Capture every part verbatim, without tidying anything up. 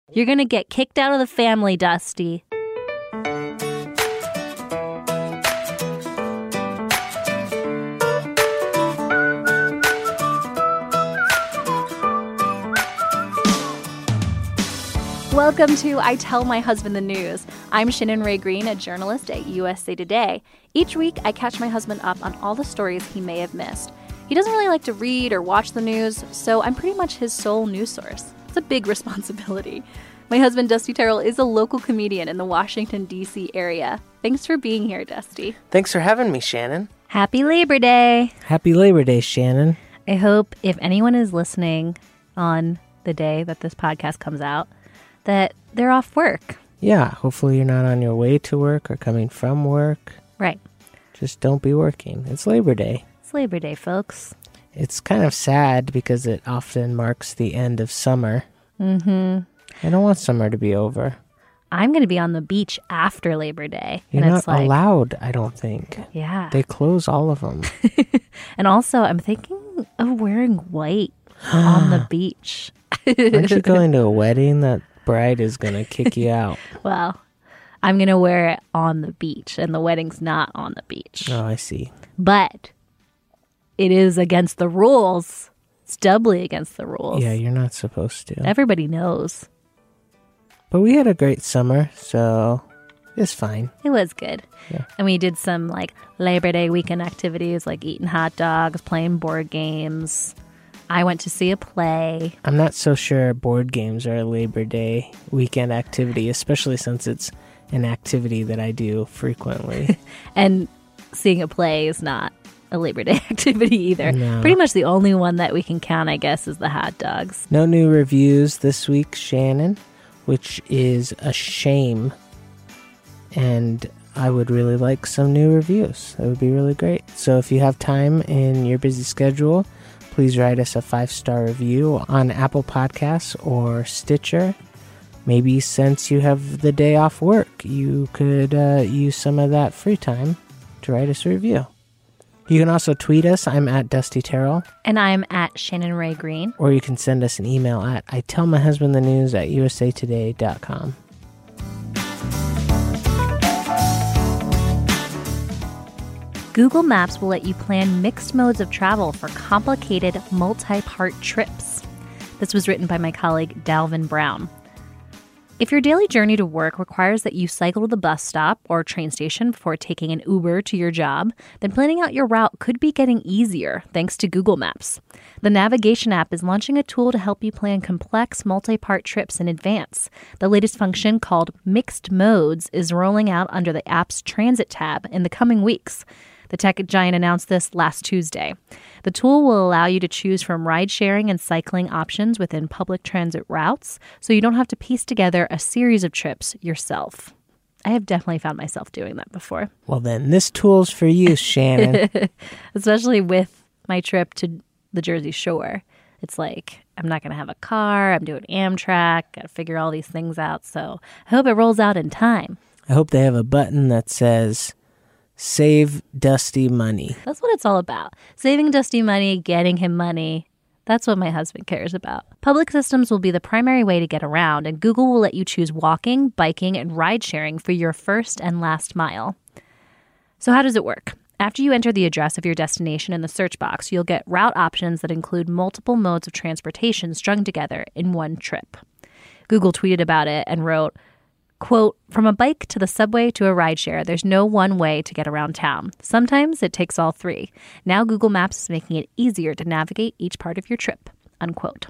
You're going to get kicked out of the family, Dusty. Welcome to I Tell My Husband the News. I'm Shannon Ray Green, a journalist at U S A Today. Each week, I catch my husband up on all the stories he may have missed. He doesn't really like to read or watch the news, so I'm pretty much his sole news source. It's a big responsibility. My husband, Dusty Terrell, is a local comedian in the Washington, D C area. Thanks for being here, Dusty. Thanks for having me, Shannon. Happy Labor Day. Happy Labor Day, Shannon. I hope if anyone is listening on the day that this podcast comes out, that they're off work. Yeah, hopefully you're not on your way to work or coming from work. Right. Just don't be working. It's Labor Day. It's Labor Day, folks. It's kind of sad because it often marks the end of summer. Mm-hmm. I don't want summer to be over. I'm going to be on the beach after Labor Day. You're and not it's like, allowed, I don't think. Yeah. They close all of them. And also, I'm thinking of wearing white on the beach. Aren't you going to a wedding? That bride is going to kick you out. Well, I'm going to wear it on the beach, and the wedding's not on the beach. Oh, I see. But it is against the rules. It's doubly against the rules. Yeah, you're not supposed to. Everybody knows. But we had a great summer, so it's fine. It was good. Yeah. And we did some like Labor Day weekend activities like eating hot dogs, playing board games. I went to see a play. I'm not so sure board games are a Labor Day weekend activity, especially since it's an activity that I do frequently. And seeing a play is not a Labor Day activity either. No. Pretty much the only one that we can count, I guess, is the hot dogs. No new reviews this week, Shannon, which is a shame. And I would really like some new reviews. That would be really great. So if you have time in your busy schedule, please write us a five-star review on Apple Podcasts or Stitcher. Maybe since you have the day off work, you could uh, use some of that free time to write us a review. You can also tweet us. I'm at Dusty Terrell. And I'm at Shannon Ray Green. Or you can send us an email at I tell my husband the news at u s a today dot com. Google Maps will let you plan mixed modes of travel for complicated multi-part trips. This was written by my colleague Dalvin Brown. If your daily journey to work requires that you cycle to the bus stop or train station before taking an Uber to your job, then planning out your route could be getting easier thanks to Google Maps. The navigation app is launching a tool to help you plan complex multi-part trips in advance. The latest function, called Mixed Modes, is rolling out under the app's Transit tab in the coming weeks. The tech giant announced this last Tuesday. The tool will allow you to choose from ride-sharing and cycling options within public transit routes, so you don't have to piece together a series of trips yourself. I have definitely found myself doing that before. Well, then, this tool's for you, Shannon. Especially with my trip to the Jersey Shore. It's like, I'm not going to have a car, I'm doing Amtrak, got to figure all these things out, so I hope it rolls out in time. I hope they have a button that says, Save Dusty money. That's what it's all about. Saving Dusty money, getting him money. That's what my husband cares about. Public systems will be the primary way to get around, and Google will let you choose walking, biking, and ride-sharing for your first and last mile. So how does it work? After you enter the address of your destination in the search box, you'll get route options that include multiple modes of transportation strung together in one trip. Google tweeted about it and wrote, quote, from a bike to the subway to a rideshare, there's no one way to get around town. Sometimes it takes all three. Now Google Maps is making it easier to navigate each part of your trip, unquote.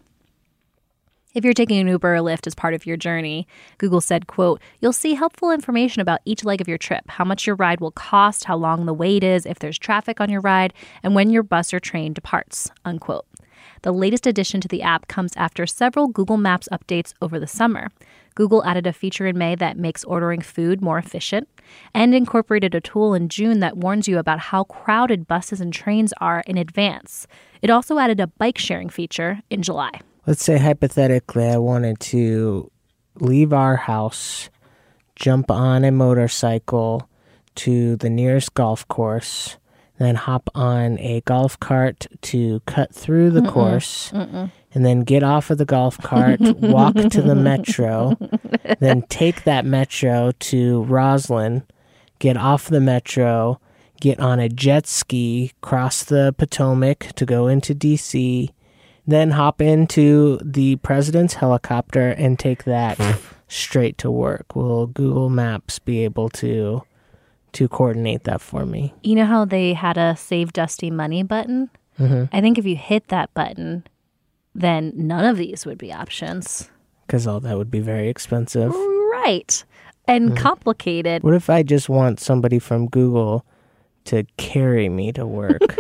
If you're taking an Uber or Lyft as part of your journey, Google said, quote, you'll see helpful information about each leg of your trip, how much your ride will cost, how long the wait is, if there's traffic on your ride, and when your bus or train departs, unquote. The latest addition to the app comes after several Google Maps updates over the summer. Google added a feature in May that makes ordering food more efficient and incorporated a tool in June that warns you about how crowded buses and trains are in advance. It also added a bike sharing feature in July. Let's say hypothetically I wanted to leave our house, jump on a motorcycle to the nearest golf course, then hop on a golf cart to cut through the Mm-mm. course, Mm-mm. and then get off of the golf cart, walk to the metro, then take that metro to Roslyn, get off the metro, get on a jet ski, cross the Potomac to go into D C, then hop into the president's helicopter and take that straight to work. Will Google Maps be able to to coordinate that for me? You know how they had a Save Dusty Money button? Mm-hmm. I think if you hit that button, then none of these would be options. Because all that would be very expensive. Right. And complicated. What if I just want somebody from Google to carry me to work?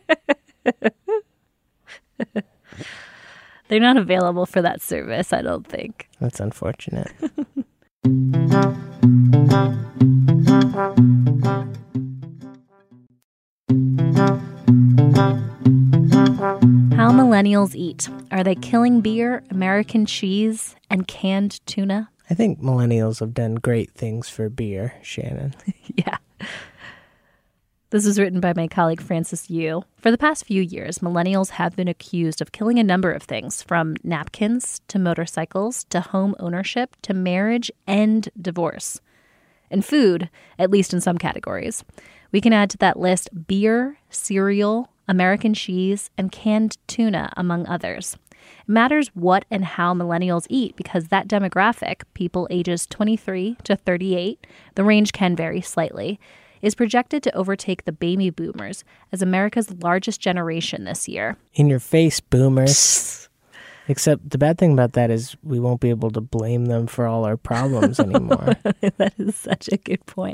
They're not available for that service, I don't think. That's unfortunate. How millennials eat. Are they killing beer, American cheese, and canned tuna? I think millennials have done great things for beer, Shannon. Yeah. This was written by my colleague Francis Yu. For the past few years, millennials have been accused of killing a number of things, from napkins to motorcycles to home ownership to marriage and divorce. And food, at least in some categories. We can add to that list beer, cereal, American cheese, and canned tuna, among others. It matters what and how millennials eat because that demographic, people ages twenty-three to thirty-eight, the range can vary slightly, is projected to overtake the baby boomers as America's largest generation this year. In your face, boomers. Except the bad thing about that is we won't be able to blame them for all our problems anymore. That is such a good point.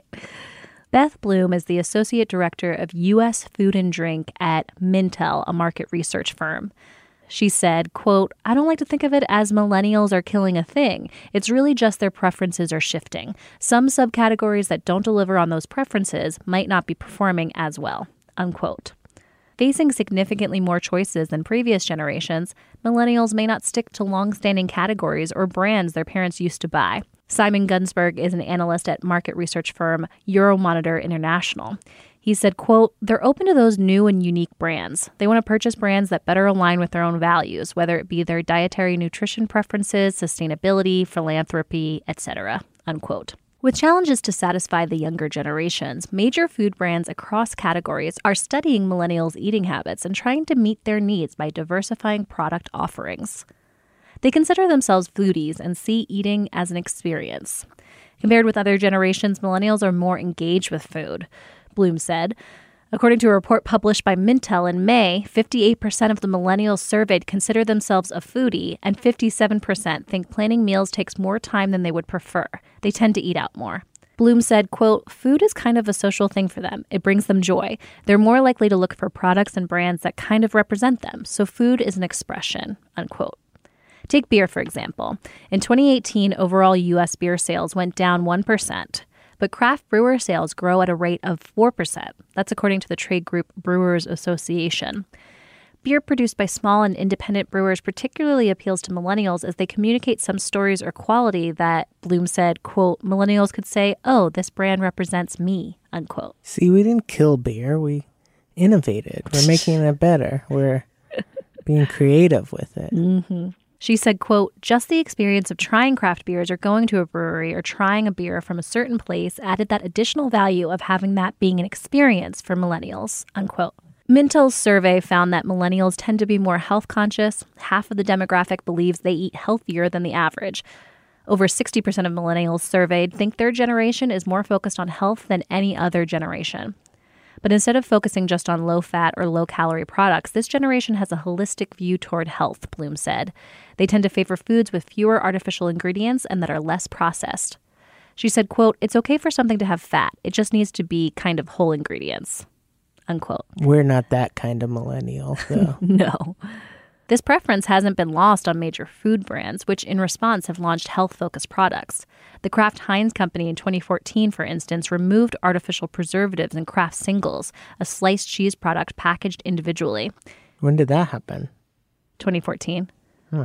Beth Bloom is the Associate Director of U S Food and Drink at Mintel, a market research firm. She said, quote, "I don't like to think of it as millennials are killing a thing. It's really just their preferences are shifting. Some subcategories that don't deliver on those preferences might not be performing as well," unquote. Facing significantly more choices than previous generations, millennials may not stick to long-standing categories or brands their parents used to buy. Simon Gunsberg is an analyst at market research firm Euromonitor International. He said, quote, "They're open to those new and unique brands. They want to purchase brands that better align with their own values, whether it be their dietary nutrition preferences, sustainability, philanthropy, et cetera" unquote. With challenges to satisfy the younger generations, major food brands across categories are studying millennials' eating habits and trying to meet their needs by diversifying product offerings. They consider themselves foodies and see eating as an experience. Compared with other generations, millennials are more engaged with food, Bloom said. According to a report published by Mintel in May, fifty-eight percent of the millennials surveyed consider themselves a foodie, and fifty-seven percent think planning meals takes more time than they would prefer. They tend to eat out more. Bloom said, quote, "Food is kind of a social thing for them. It brings them joy. They're more likely to look for products and brands that kind of represent them. So food is an expression," unquote. Take beer, for example. In twenty eighteen, overall U S beer sales went down one percent. But craft brewer sales grow at a rate of four percent. That's according to the trade group Brewers Association. Beer produced by small and independent brewers particularly appeals to millennials as they communicate some stories or quality that, Bloom said, quote, "millennials could say, oh, this brand represents me," unquote. See, we didn't kill beer. We innovated. We're making it better. We're being creative with it. Mm-hmm. She said, quote, "Just the experience of trying craft beers or going to a brewery or trying a beer from a certain place added that additional value of having that being an experience for millennials," unquote. Mintel's survey found that millennials tend to be more health conscious. Half of the demographic believes they eat healthier than the average. Over sixty percent of millennials surveyed think their generation is more focused on health than any other generation. But instead of focusing just on low-fat or low-calorie products, this generation has a holistic view toward health, Bloom said. They tend to favor foods with fewer artificial ingredients and that are less processed. She said, quote, "It's okay for something to have fat. It just needs to be kind of whole ingredients," unquote. We're not that kind of millennial, though. No. This preference hasn't been lost on major food brands, which in response have launched health-focused products. The Kraft Heinz Company in twenty fourteen, for instance, removed artificial preservatives in Kraft Singles, a sliced cheese product packaged individually. When did that happen? twenty fourteen. Huh.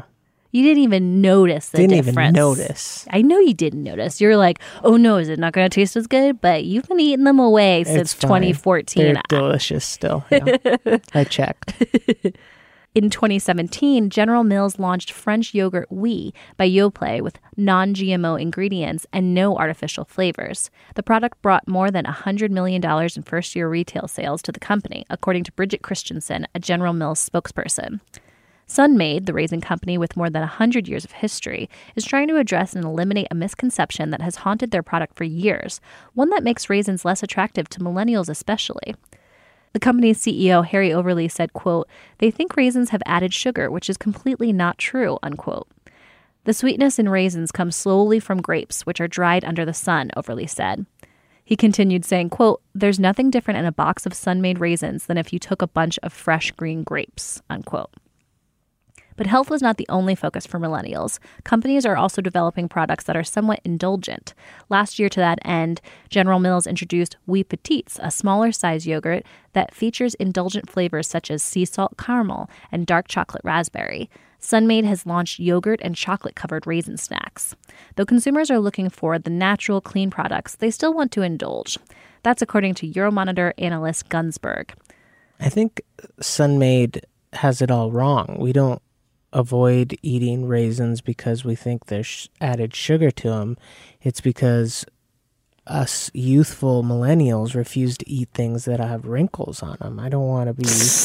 You didn't even notice the didn't difference. Didn't even notice. I know you didn't notice. You're like, oh no, is it not going to taste as good? But you've been eating them away It's since fine. twenty fourteen. They're delicious still. Yeah. I checked. In twenty seventeen, General Mills launched French yogurt Oui by Yoplait with non-G M O ingredients and no artificial flavors. The product brought more than one hundred million dollars in first-year retail sales to the company, according to Bridget Christensen, a General Mills spokesperson. Sun-Maid, the raisin company with more than one hundred years of history, is trying to address and eliminate a misconception that has haunted their product for years, one that makes raisins less attractive to millennials especially. The company's C E O, Harry Overly, said, quote, "They think raisins have added sugar, which is completely not true," unquote. The sweetness in raisins comes slowly from grapes, which are dried under the sun, Overly said. He continued saying, quote, "There's nothing different in a box of Sun-Maid raisins than if you took a bunch of fresh green grapes," unquote. But health was not the only focus for millennials. Companies are also developing products that are somewhat indulgent. Last year, to that end, General Mills introduced Oui Petites, a smaller size yogurt that features indulgent flavors such as sea salt caramel and dark chocolate raspberry. Sun-Maid has launched yogurt and chocolate-covered raisin snacks. Though consumers are looking for the natural, clean products, they still want to indulge. That's according to Euromonitor analyst Gunsberg. I think Sun-Maid has it all wrong. We don't avoid eating raisins because we think there's added sugar to them. It's because us youthful millennials refuse to eat things that have wrinkles on them. I don't want to be...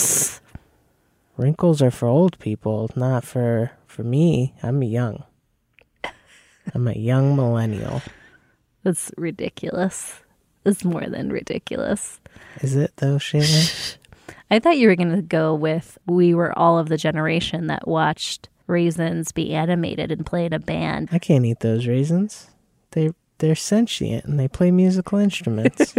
Wrinkles are for old people, not for, for me. I'm young. I'm a young millennial. That's ridiculous. It's more than ridiculous. Is it though, Shayla? I thought you were going to go with we were all of the generation that watched raisins be animated and play in a band. I can't eat those raisins. They, they're sentient and they play musical instruments.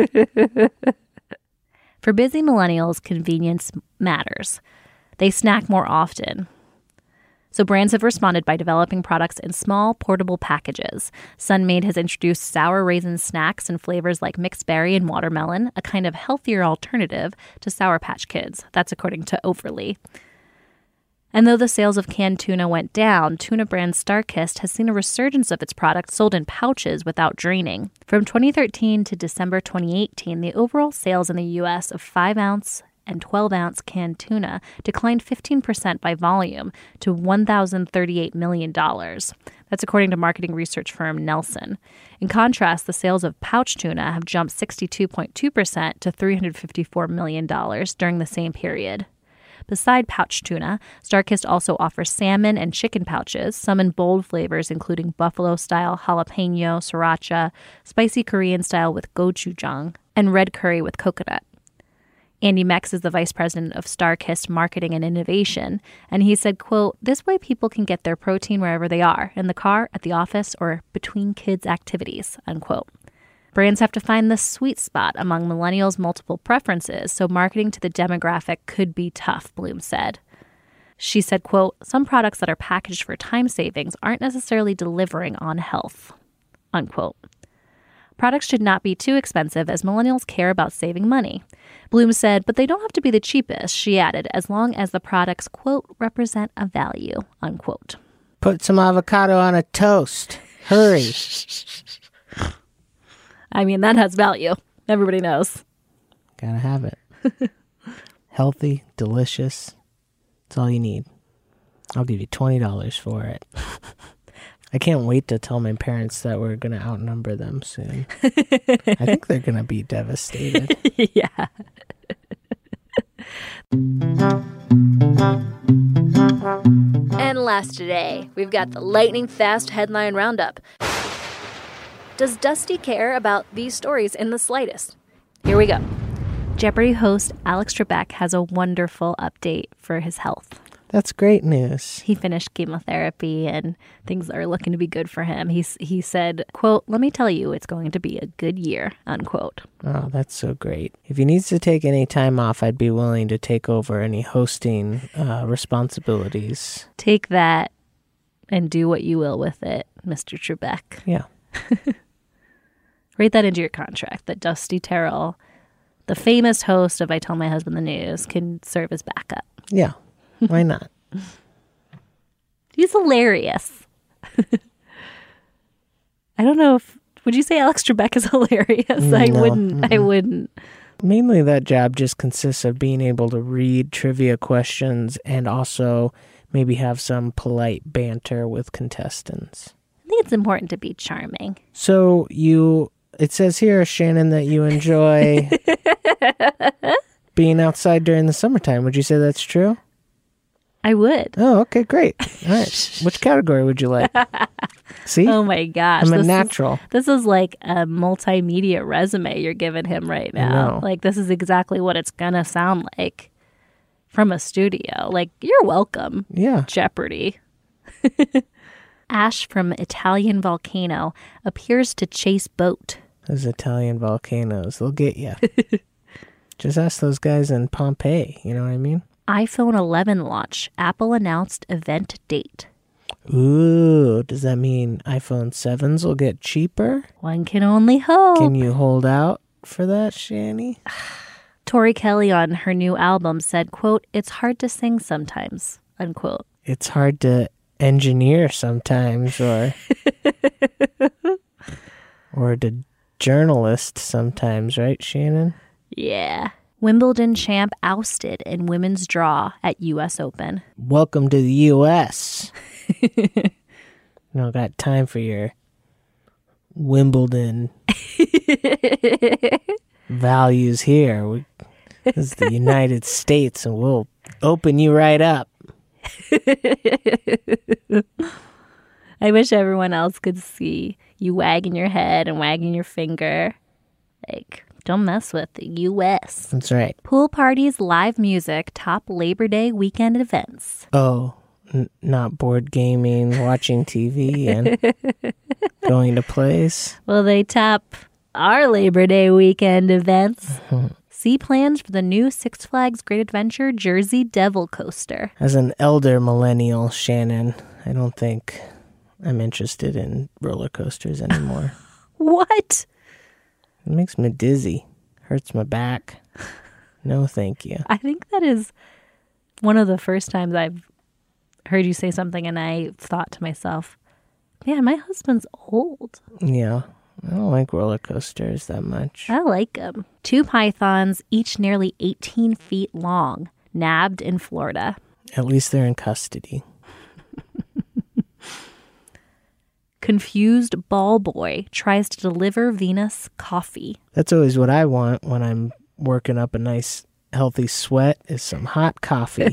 For busy millennials, convenience matters. They snack more often. So brands have responded by developing products in small, portable packages. Sun-Maid has introduced sour raisin snacks in flavors like mixed berry and watermelon, a kind of healthier alternative to Sour Patch Kids. That's according to Overly. And though the sales of canned tuna went down, tuna brand StarKist has seen a resurgence of its products sold in pouches without draining. From twenty thirteen to December twenty eighteen, the overall sales in the U S of five ounce and twelve ounce canned tuna declined fifteen percent by volume to one thousand thirty-eight million dollars. That's according to marketing research firm Nelson. In contrast, the sales of pouch tuna have jumped sixty-two point two percent to three hundred fifty-four million dollars during the same period. Beside pouch tuna, StarKist also offers salmon and chicken pouches, some in bold flavors including buffalo-style, jalapeno, sriracha, spicy Korean style with gochujang, and red curry with coconut. Andy Mex is the vice president of StarKist Marketing and Innovation, and he said, quote, "This way people can get their protein wherever they are, in the car, at the office, or between kids' activities," unquote. Brands have to find the sweet spot among millennials' multiple preferences, so marketing to the demographic could be tough, Bloom said. She said, quote, "Some products that are packaged for time savings aren't necessarily delivering on health," unquote. Products should not be too expensive as millennials care about saving money. Bloom said, but they don't have to be the cheapest, she added, as long as the products, quote, "represent a value," unquote. Put some avocado on a toast. Hurry. I mean, that has value. Everybody knows. Gotta have it. Healthy, delicious. That's all you need. I'll give you twenty dollars for it. I can't wait to tell my parents that we're going to outnumber them soon. I think they're going to be devastated. Yeah. And last today, we've got the lightning fast headline roundup. Does Dusty care about these stories in the slightest? Here we go. Jeopardy host Alex Trebek has a wonderful update for his health. That's great news. He finished chemotherapy and things are looking to be good for him. He, he said, quote, "Let me tell you, it's going to be a good year," unquote. Oh, that's so great. If he needs to take any time off, I'd be willing to take over any hosting uh, responsibilities. Take that and do what you will with it, Mister Trebek. Yeah. Write that into your contract that Dusty Terrell, the famous host of I Tell My Husband the News, can serve as backup. Yeah. Why not? He's hilarious. I don't know if, would you say Alex Trebek is hilarious? No, I wouldn't. Mm-mm. I wouldn't. Mainly that job just consists of being able to read trivia questions and also maybe have some polite banter with contestants. I think it's important to be charming. So you, it says here, Shannon, that you enjoy being outside during the summertime. Would you say that's true? I would. Oh, okay, great. All right. Which category would you like? See? Oh my gosh. I'm a this natural. Is, this is like a multimedia resume you're giving him right now. Like, this is exactly what it's going to sound like from a studio. Like, you're welcome. Yeah. Jeopardy. Ash from Italian volcano appears to chase boat. Those Italian volcanoes, they'll get you. Just ask those guys in Pompeii, you know what I mean? iPhone eleven launch. Apple announced event date. Ooh, does that mean iPhone sevens will get cheaper? One can only hope. Can you hold out for that, Shani? Tori Kelly on her new album said, quote, "It's hard to sing sometimes," unquote. It's hard to engineer sometimes, or or to journalist sometimes, right, Shannon? Yeah. Wimbledon champ ousted in women's draw at U S Open. Welcome to the U S No got time for your Wimbledon values here. We, this is the United States, and we'll open you right up. I wish everyone else could see you wagging your head and wagging your finger. Like, don't mess with the U S That's right. Pool parties, live music, top Labor Day weekend events. Oh, n- not board gaming, watching T V, and going to plays. Well, they top our Labor Day weekend events. See plans for the new Six Flags Great Adventure Jersey Devil Coaster. As an elder millennial, Shannon, I don't think I'm interested in roller coasters anymore. What? It makes me dizzy. Hurts my back. No, thank you. I think that is one of the first times I've heard you say something and I thought to myself, yeah, my husband's old. Yeah, I don't like roller coasters that much. I like them. Two pythons, each nearly eighteen feet long, nabbed in Florida. At least they're in custody. Confused ball boy tries to deliver Venus coffee. That's always what I want when I'm working up a nice, healthy sweat, is some hot coffee.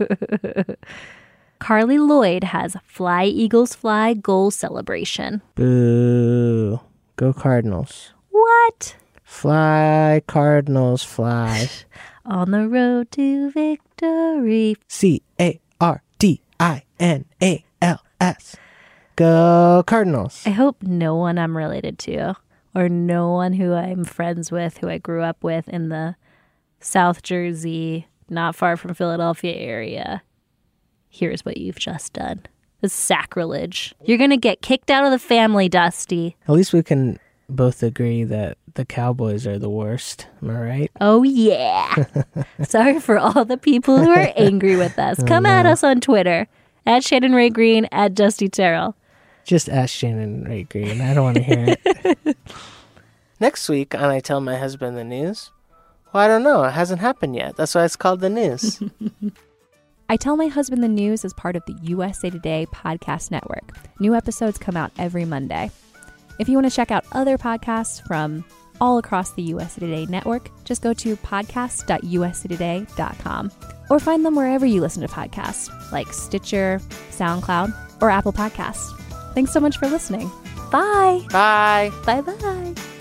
Carly Lloyd has Fly Eagles Fly goal celebration. Boo. Go Cardinals. What? Fly, Cardinals, fly. On the road to victory. C A R D I N A L S. Go Cardinals. I hope no one I'm related to or no one who I'm friends with, who I grew up with in the South Jersey, not far from Philadelphia area, here's what you've just done. It's sacrilege. You're going to get kicked out of the family, Dusty. At least we can both agree that the Cowboys are the worst. Am I right? Oh, yeah. Sorry for all the people who are angry with us. Come at us on Twitter. At Shannon Ray Green, at Dusty Terrell. Just ask Shannon Ray Green. I don't want to hear it. Next week on I Tell My Husband the News. Well, I don't know. It hasn't happened yet. That's why it's called the news. I Tell My Husband the News is part of the U S A Today podcast network. New episodes come out every Monday. If you want to check out other podcasts from all across the U S A Today network, just go to podcast dot u s a today dot com or find them wherever you listen to podcasts, like Stitcher, SoundCloud, or Apple Podcasts. Thanks so much for listening. Bye. Bye. Bye-bye.